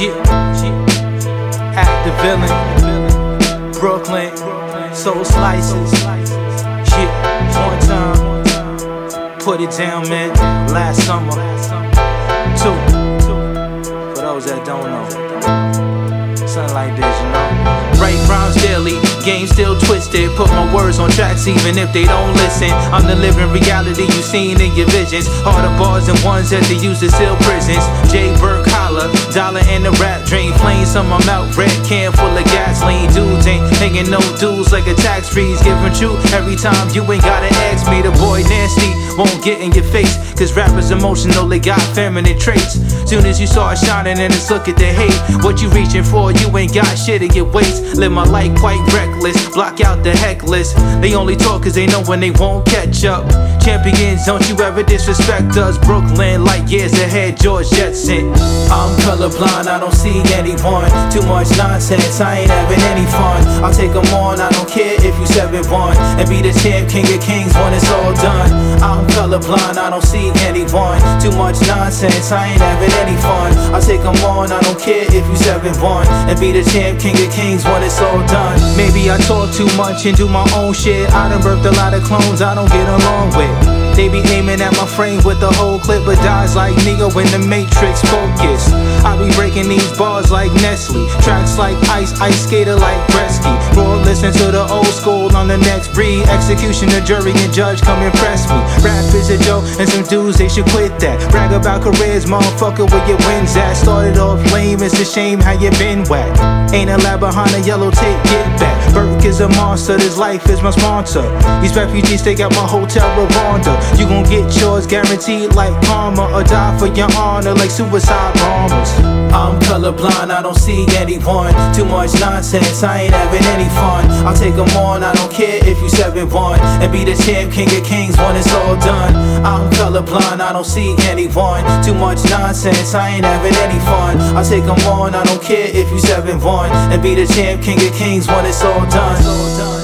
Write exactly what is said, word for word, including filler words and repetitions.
Yeah, yeah. Act the villain, Brooklyn, Soul Slices. Yeah, one time, put it down, man. Last summer, two. For those that don't know, something like this, you know. Write rhymes daily, game still twisted. Put my words on tracks even if they don't listen. I'm the living reality you seen in your visions. All the bars and ones that they use to seal prisons. Jay Burke holla, dollar in the rap dream. Flames on my mouth, red can full of gasoline. Dudes ain't hanging no dudes like a tax freeze. Giving truth every time you ain't gotta ask me. The boy nasty won't get in your face, cause rappers emotional, they got feminine traits. Soon as you start shining and it's look at the hate. What you reaching for, you ain't got shit in your waist. Live my life quite reckless, block out the heckless. They only talk cause they know when they won't catch up. Champions, don't you ever disrespect us. Brooklyn, like years ahead, George Jetson. I'm colorblind, I don't see anyone. Too much nonsense, I ain't having any fun. I'll take them on, I don't care if you seven one. And be the champ, king of kings when it's all done. I'm colorblind, I don't see anyone. Too much nonsense, I ain't having any fun. I'll take them on, I don't care if you seven one. And be the champ, king of kings when it's all done. Maybe I talk too much and do my own shit. I done birthed a lot of clones I don't get along with. They be aiming at my frame with the whole clip, but dies like Neo in the Matrix. Focus, I be breaking these bars like Nestle. Tracks like Ice, Ice Skater like Gretzky. Raw, listen to the old school on the next breed. Execution, the jury and judge come impress me. Rap is a joke and some dudes they should quit that. Brag about careers, motherfucker, where your wins at. Started off lame, it's a shame how you been whacked. Ain't a lab behind a yellow tape, get back. Burke is a monster, this life is my sponsor. These refugees take out my hotel Rwanda. You gon' get yours guaranteed like karma, or die for your honor like suicide bombers. I'm colorblind, I don't see anyone. Too much nonsense, I ain't having any fun. I'll take them on, I don't care if you seven one. And be the champ, king of kings when it's all done. I'm colorblind, I don't see anyone. Too much nonsense, I ain't having any fun. I'll take them on, I don't care if you seven one. And be the champ, king of kings when it's all done.